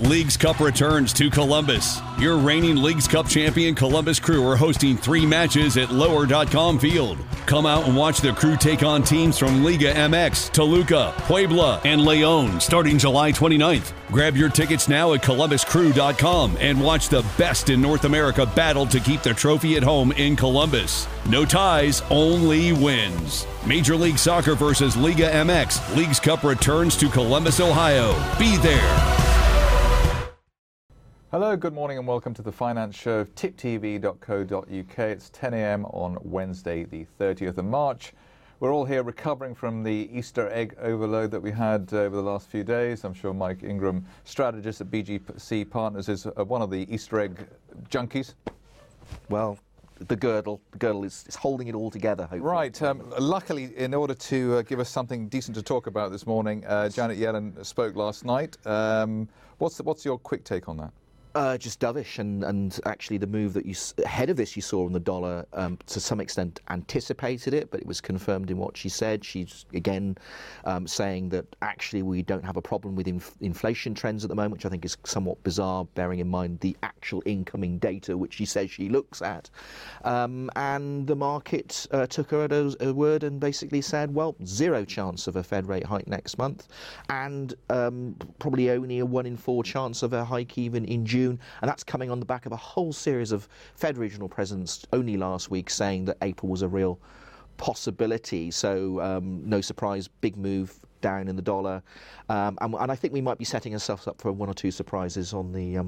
Leagues Cup returns to Columbus. Your reigning Leagues Cup champion Columbus Crew are hosting 3 matches at Lower.com Field. Come out and watch the Crew take on teams from Liga MX, Toluca, Puebla, and León starting July 29th. Grab your tickets now at ColumbusCrew.com and watch the best in North America battle to keep the trophy at home in Columbus. No ties, only wins. Major League Soccer versus Liga MX. Leagues Cup returns to Columbus, Ohio. Be there. Hello, good morning and welcome to the Finance Show of tiptv.co.uk. It's 10 a.m. on Wednesday, the 30th of March. We're all here recovering from the Easter egg overload that we had over the last few days. I'm sure Mike Ingram, strategist at BGC Partners, is one of the Easter egg junkies. Well, the girdle is holding it all together, hopefully. Right. Luckily, in order to give us something decent to talk about this morning, Janet Yellen spoke last night. What's your quick take on that? Just dovish, and actually the move that ahead of this you saw on the dollar to some extent anticipated it, but it was confirmed in what she said. She's again saying that actually we don't have a problem with inflation trends at the moment, which I think is somewhat bizarre, bearing in mind the actual incoming data which she says she looks at. And the market took her at her word and basically said, well, 0 chance of a Fed rate hike next month, and probably only a 1 in 4 chance of a hike even in June. And that's coming on the back of a whole series of Fed regional presidents only last week saying that April was a real possibility. So no surprise, big move down in the dollar. And I think we might be setting ourselves up for 1 or 2 surprises on the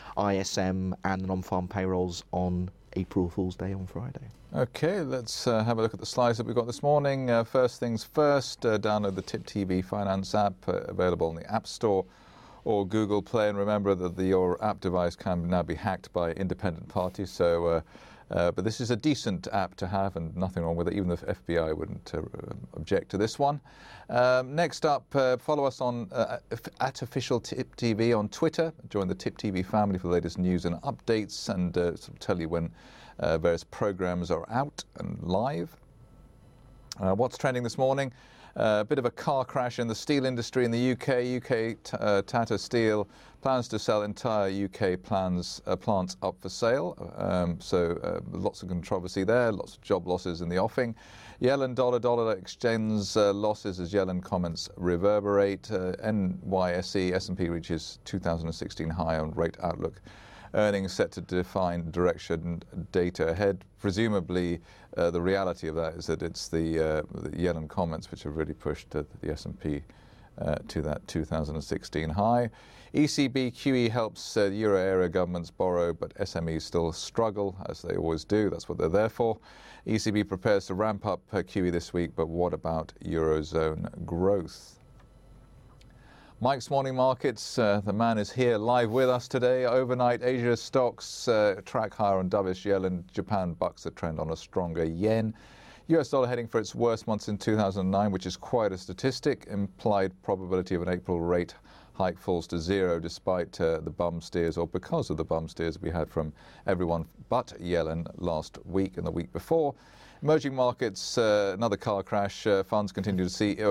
ISM and the non-farm payrolls on April Fool's Day on Friday. Okay, let's have a look at the slides that we've got this morning. First things first, download the TipTV Finance app, available in the App Store or Google Play, and remember that your app device can now be hacked by independent parties. So, but this is a decent app to have, and nothing wrong with it. Even the FBI wouldn't object to this one. Next up, follow us on at Official Tip TV on Twitter. Join the Tip TV family for the latest news and updates, and sort of tell you when various programs are out and live. What's trending this morning? A bit of a car crash in the steel industry in the UK. Tata Steel plans to sell entire UK plants up for sale. So lots of controversy there, lots of job losses in the offing. Yellen dollar extends losses as Yellen comments reverberate. NYSE S&P reaches 2016 high on rate outlook. Earnings set to define direction data ahead. Presumably, the reality of that is that it's the Yellen comments which have really pushed the S&P to that 2016 high. ECB QE helps euro area governments borrow, but SMEs still struggle, as they always do. That's what they're there for. ECB prepares to ramp up QE this week, but what about Eurozone growth? Mike's Morning Markets, the man is here live with us today. Overnight, Asia stocks track higher on dovish Yellen. Japan bucks the trend on a stronger yen. US dollar heading for its worst month since 2009, which is quite a statistic. Implied probability of an April rate hike falls to 0 despite the bum steers, or because of the bum steers we had from everyone but Yellen last week and the week before. Emerging markets, another car crash. Funds continue to see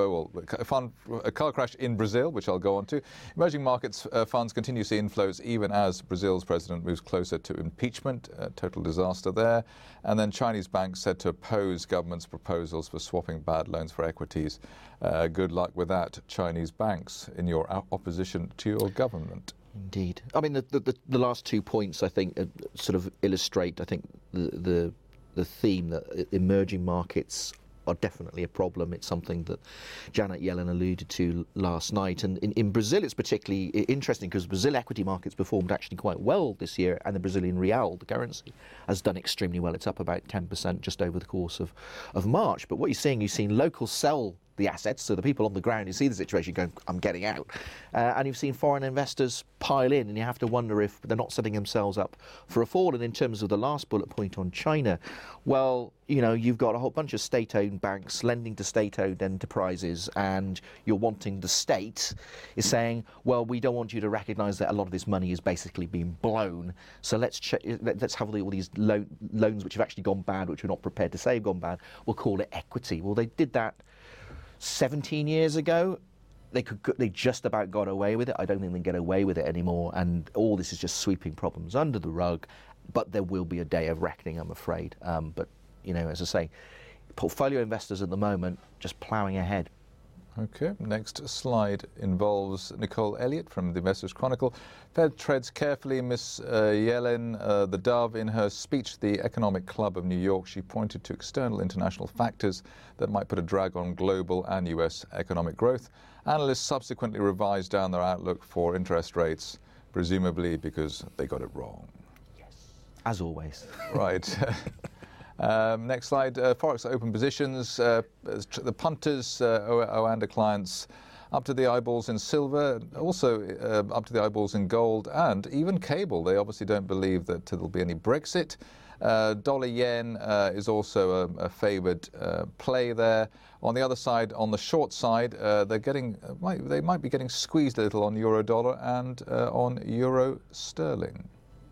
a car crash in Brazil, which I'll go on to. Emerging markets funds continue to see inflows even as Brazil's president moves closer to impeachment. Total disaster there. And then Chinese banks said to oppose government's proposals for swapping bad loans for equities. Good luck with that, Chinese banks, in your opposition to your government. Indeed. I mean, the last 2 points, I think, sort of illustrate, I think, the theme that emerging markets are definitely a problem. It's something that Janet Yellen alluded to last night. And in Brazil, it's particularly interesting because Brazil equity markets performed actually quite well this year, and the Brazilian real, the currency, has done extremely well. It's up about 10% just over the course of March. But what you're seeing locals sell the assets, so the people on the ground who see the situation going, I'm getting out. And you've seen foreign investors pile in, and you have to wonder if they're not setting themselves up for a fall. And in terms of the last bullet point on China, well, you know, you've got a whole bunch of state-owned banks lending to state-owned enterprises, and you're wanting the state is saying, well, we don't want you to recognise that a lot of this money is basically being blown, so let's have all these loans which have actually gone bad, which we're not prepared to say have gone bad, we'll call it equity. Well, they did that 17 years ago, They just about got away with it. I don't think they can get away with it anymore, and all this is just sweeping problems under the rug. But there will be a day of reckoning, I'm afraid. But as I say, portfolio investors at the moment just ploughing ahead. Okay, next slide involves Nicole Elliott from the Investors Chronicle. Fed treads carefully. Miss Yellen, the dove, in her speech to the Economic Club of New York, she pointed to external international factors that might put a drag on global and US economic growth. Analysts subsequently revised down their outlook for interest rates, presumably because they got it wrong. Yes, as always. Right. Next slide, Forex open positions. The punters, Oanda clients, up to the eyeballs in silver, also up to the eyeballs in gold, and even cable. They obviously don't believe that there'll be any Brexit. Dollar yen is also a favoured play there. On the other side, on the short side, they might be getting squeezed a little on euro dollar and on euro sterling.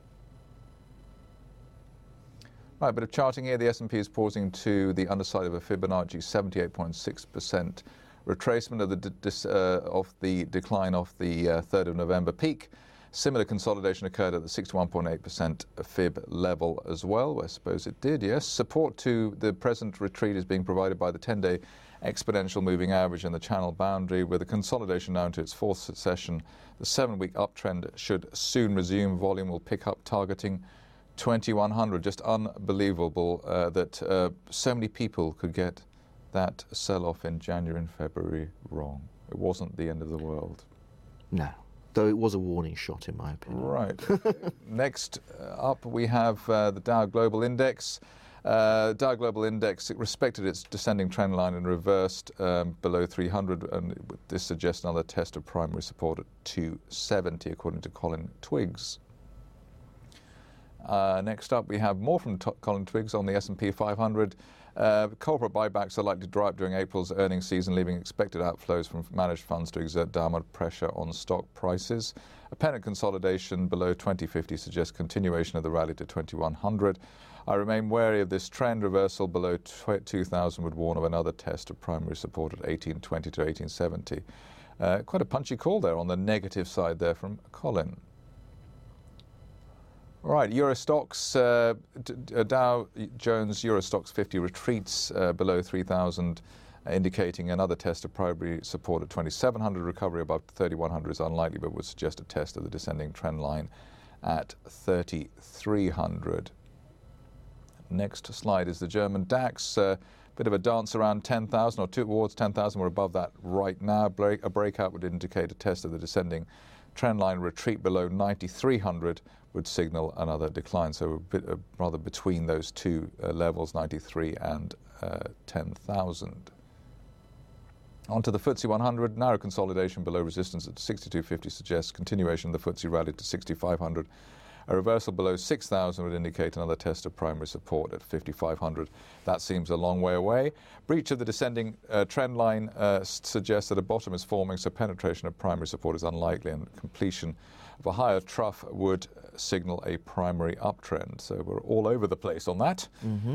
Right, bit of charting here. The S&P is pausing to the underside of a Fibonacci 78.6% retracement of the decline off the 3rd of November peak. Similar consolidation occurred at the 61.8% fib level as well. I suppose it did, yes. Support to the present retreat is being provided by the 10-day exponential moving average and the channel boundary. With the consolidation now into its fourth session, the 7-week uptrend should soon resume. Volume will pick up, targeting 2100. Just unbelievable that so many people could get that sell-off in January and February wrong. It wasn't the end of the world. No, though it was a warning shot in my opinion. Right. Next up we have the Dow Global Index. Dow Global Index, it respected its descending trend line and reversed below 300, and this suggests another test of primary support at 270 according to Colin Twiggs. Next up, we have more from Colin Twiggs on the S&P 500. Corporate buybacks are likely to dry up during April's earnings season, leaving expected outflows from managed funds to exert downward pressure on stock prices. Apparent consolidation below 2050 suggests continuation of the rally to 2100. I remain wary of this trend. Reversal below 2000 would warn of another test of primary support at 1820 to 1870. Quite a punchy call there on the negative side there from Colin. Right, Euro stocks, Dow Jones Euro Stocks 50 retreats below 3,000, indicating another test of primary support at 2,700. Recovery above 3,100 is unlikely, but would suggest a test of the descending trend line at 3,300. Next slide is the German DAX. Bit of a dance around 10,000 or towards 10,000. We're above that right now. A breakout would indicate a test of the descending trend line. Retreat below 9,300 would signal another decline. So a bit rather between those two levels, 93 and 10,000. Onto the FTSE 100, narrow consolidation below resistance at 6250 suggests continuation of the FTSE rally to 6,500. A reversal below 6,000 would indicate another test of primary support at 5,500. That seems a long way away. Breach of the descending trend line suggests that a bottom is forming, so penetration of primary support is unlikely, and completion of a higher trough would signal a primary uptrend. So we're all over the place on that.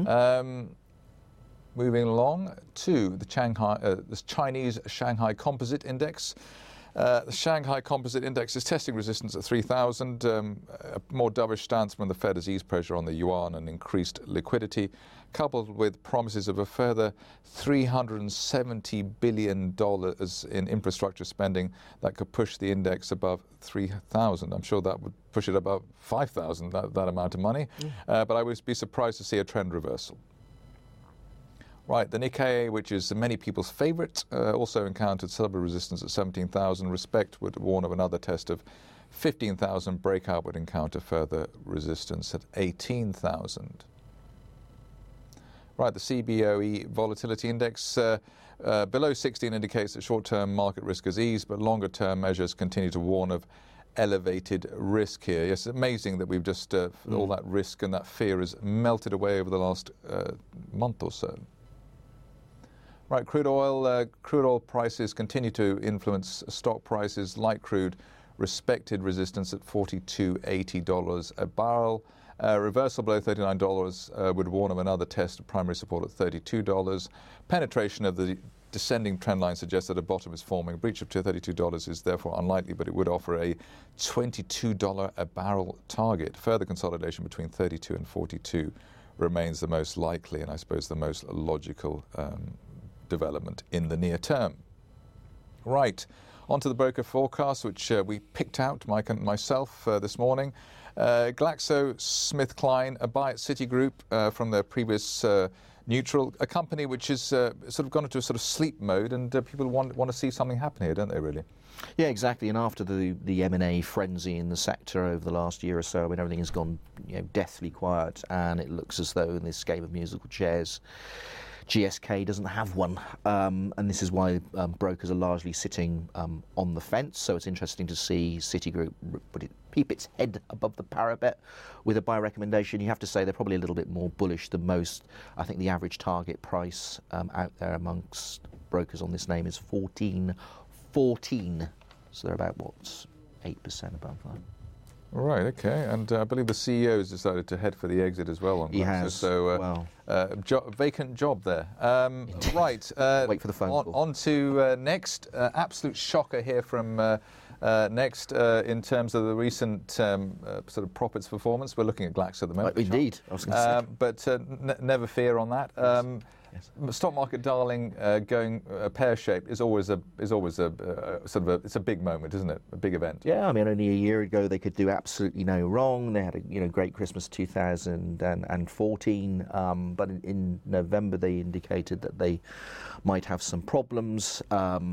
Moving along to the Chinese Shanghai Composite Index. The Shanghai Composite Index is testing resistance at 3,000. A more dovish stance when the Fed has eased pressure on the yuan and increased liquidity, coupled with promises of a further $370 billion in infrastructure spending that could push the index above 3,000. I'm sure that would push it above 5,000, that amount of money. But I would be surprised to see a trend reversal. Right, the Nikkei, which is many people's favourite, also encountered celebratory resistance at 17,000. Respect would warn of another test of 15,000. Breakout would encounter further resistance at 18,000. Right, the CBOE Volatility Index below 16 indicates that short-term market risk has eased, but longer-term measures continue to warn of elevated risk here. Yes, it's amazing that we've just, all that risk and that fear has melted away over the last month or so. Right, crude oil prices continue to influence stock prices. Light crude respected resistance at $42.80 a barrel. Reversal below $39 would warn of another test of primary support at $32. Penetration of the descending trend line suggests that a bottom is forming. Breach of $32 is therefore unlikely, but it would offer a $22 a barrel target. Further consolidation between 32 and 42 remains the most likely and I suppose the most logical development in the near term. Right, on to the broker forecast, which we picked out, Mike and myself, this morning. GlaxoSmithKline, a buy at Citigroup from their previous neutral, a company which has sort of gone into a sort of sleep mode, and people want to see something happen here, don't they, really? Yeah, exactly. And after the M&A frenzy in the sector over the last year or so, I mean, everything has gone deathly quiet, and it looks as though in this game of musical chairs, GSK doesn't have one, and this is why brokers are largely sitting on the fence. So it's interesting to see Citigroup keep its head above the parapet with a buy recommendation. You have to say they're probably a little bit more bullish than most. I think the average target price out there amongst brokers on this name is 14. So they're about, 8% above that. Right, okay, and I believe the CEO has decided to head for the exit as well. He has. So, vacant job there. Right. Wait for the phone call. On to Next. Absolute shocker here from Next in terms of the recent sort of profits performance. We're looking at Glaxo at the moment. Indeed, I was going to say. But never fear on that. Yes. Stock market darling going pear-shaped is always a sort of it's a big moment, isn't it? A big event. Yeah, I mean, only a year ago they could do absolutely no wrong. They had a great Christmas 2014, but in November they indicated that they might have some problems.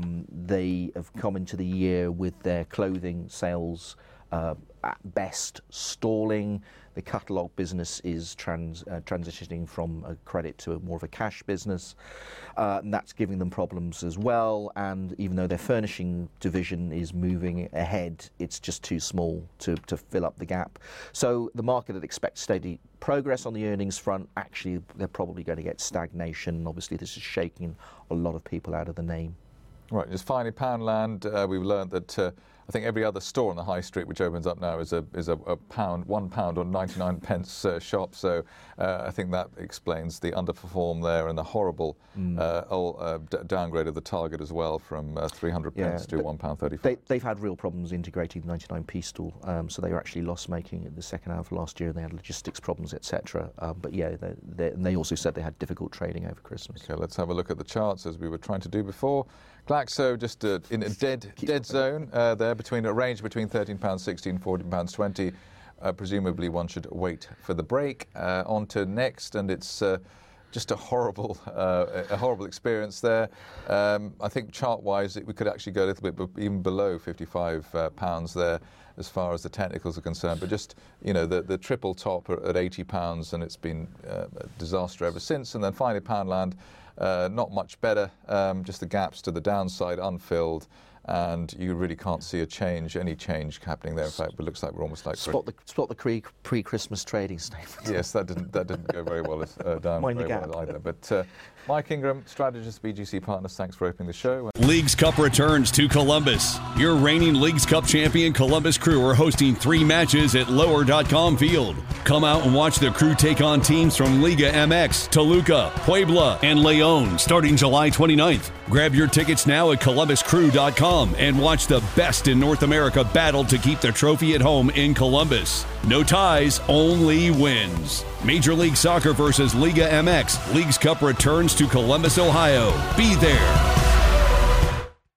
They have come into the year with their clothing sales at best stalling. The catalogue business is transitioning from a credit to more of a cash business, and that's giving them problems as well. And even though their furnishing division is moving ahead, it's just too small to fill up the gap. So the market that expects steady progress on the earnings front, actually they're probably going to get stagnation. Obviously this is shaking a lot of people out of the name. Right, just finally Poundland. We've learned that I think every other store on the high street which opens up now is a pound, £1 or 99 pence shop. So I think that explains the underperform there and the horrible downgrade of the target as well from 300 pence to £1.34. They've had real problems integrating the 99p stall, so they were actually loss-making in the second half of last year. They had logistics problems, etc. But yeah, they also said they had difficult trading over Christmas. Okay, let's have a look at the charts as we were trying to do before. Glaxo just in a dead zone there, between a range between £13.60 and £14.20. Presumably one should wait for the break. On to Next, and it's just a horrible experience there. I think chart-wise we could actually go a little bit even below £55 there as far as the technicals are concerned. But just, the triple top at £80, and it's been a disaster ever since. And then finally Poundland, not much better, just the gaps to the downside unfilled, and you really can't see any change happening there. In fact, it looks like we're almost like spot the pre-Christmas trading statement. Yes, that didn't go very well down Mind very well either. But Mike Ingram, strategist, BGC Partners, thanks for opening the show. Leagues Cup returns to Columbus. Your reigning Leagues Cup champion Columbus Crew are hosting 3 matches at Lower.com Field. Come out and watch the Crew take on teams from Liga MX, Toluca, Puebla, and León starting July 29th. Grab your tickets now at ColumbusCrew.com and watch the best in North America battle to keep the trophy at home in Columbus. No ties, only wins. Major League Soccer versus Liga MX. Leagues Cup returns to Columbus, Ohio. Be there.